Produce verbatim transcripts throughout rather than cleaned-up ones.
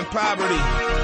and poverty.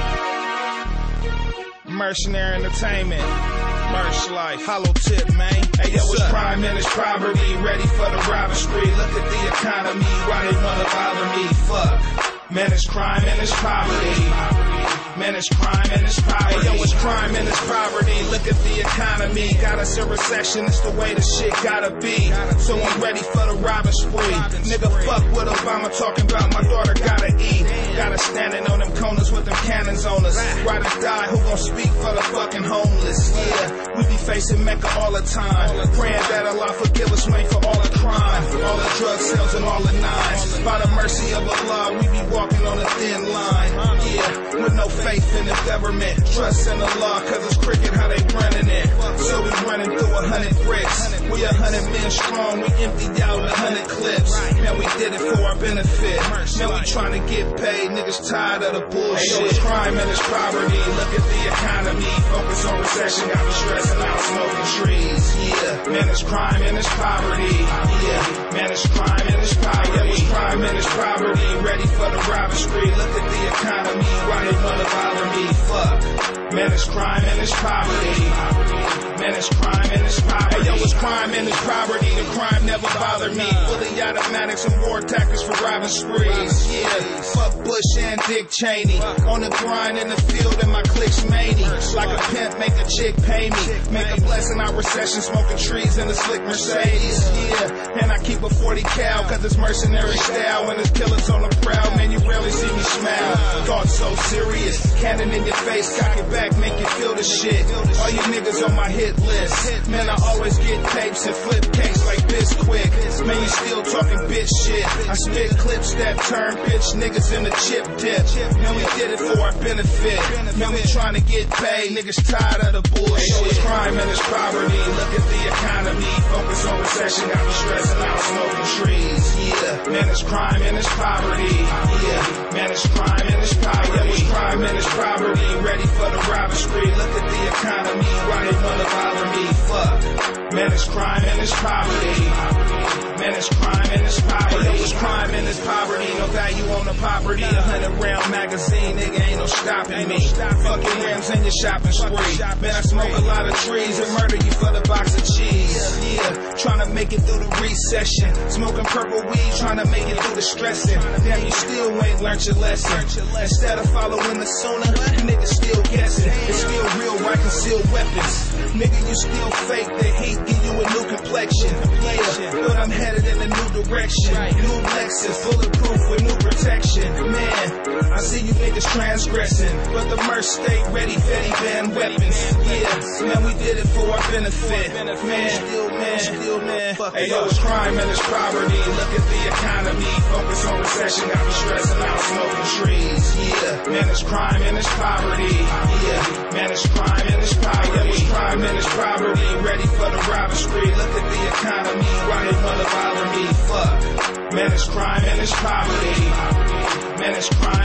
Mercenary entertainment. Merch life. Hollow tip, man. Hey, yo, it's crime and it's poverty. Ready for the robber spree. Look at the economy. Why they wanna bother me? Fuck. Man, it's crime and it's poverty. Man, it's crime and it's poverty. Hey, yo, it's crime and it's poverty. Look at the economy. Got us in recession. It's the way the shit gotta be. So I'm ready for the robbing spree. Nigga, fuck what Obama talking about. My daughter gotta eat. Got us standing on them corners with them cannons on us. Ride or die, who gon' speak for the fucking homeless? Yeah, we be facing Mecca all the time. Praying that Allah forgive us, man, for all the crime. All the drug sales and all the nines. By the mercy of Allah, we be walking on a thin line. Yeah, with no faith in the government. Trust in Allah, cause it's cricket how they running it. So we running through a hundred bricks. We a hundred men strong, we emptied out a hundred clips. Man, we did it for our benefit. Man, we trying to get paid. Niggas tired of the bullshit. Hey, yo, it's crime and it's poverty. Look at the economy. Focus on recession, got me stressing out, smoking trees. Yeah, man, it's crime and it's poverty. Yeah, man, it's crime and it's poverty. Yeah, it's crime and it's poverty. Ready for the robber spree. Look at the economy. Why they wanna bother me? Fuck. Man, it's crime and it's poverty. Man, it's crime and it's poverty. Hey, yo, it's crime and it's poverty. The crime never bothered me. Fully automatics and war tactics for robbing sprees. Yeah, fuck Bush and Dick Cheney. On the grind in the field and my cliques many. Like a pimp, make a chick pay me. Make a blessing out recession, smoking trees in a slick Mercedes. Yeah, and I keep a forty cal cause it's mercenary style. When there's killers on the prowl, man, you rarely see me smile. Thought so serious, cannon in your face, cock it back, make you feel the shit. All you niggas on my hit list. Man, I always get tapes and flip cakes like this quick. Man, you still talking bitch shit. I spit clips that turn bitch niggas in the chip dip. Man, we did it for our benefit. Man, we trying to get paid. Niggas tired of the bullshit. Hey, yo, it's crime and it's poverty. Look at the economy. Focus on recession, got me stressing out, smoking trees. Yeah, man, it's crime and it's poverty. Yeah, man, it's crime and it's poverty. Yeah, it's crime and it's poverty. Ready for the robber spree. Look at the economy. Why they wanna bother me? Fuck. Man, it's crime and it's poverty. Man, it's crime and it's poverty. Hey, yo, it's crime and it's poverty. No value on the property. A hundred round magazine, nigga, ain't no stopping me. Fucking rims in your shopping spree. Man, I smoke a lot of trees and murder you for the box of cheese. Yeah, trying to make it through the recession. Smoking purple weed, trying to make it through the stressing. Damn, you still ain't learned your lesson. Instead of following the sooner, niggas still guessing. It's still real, right? Concealed weapons. Nigga, you still fake. The heat give you a new complexion. Yeah, but I'm headed in a new direction. New Lexus, bulletproof with new protection. Man, I see you niggas transgressing, but the merch stay ready, Fetty Band weapons. Yeah, man, we did it for our benefit. Man, still man, still man. Hey, yo, it's crime and it's poverty. Look at the economy. Focus on recession, got me stressing out, smoking trees. Yeah, man, it's crime and it's poverty. Yeah, man, it's crime and it's poverty. Yeah, it's crime and it's poverty. Ready for the robber spree. Look at the economy. Why they wanna bother me? Fuck. Man, it's crime and it's poverty. Man, it's crime.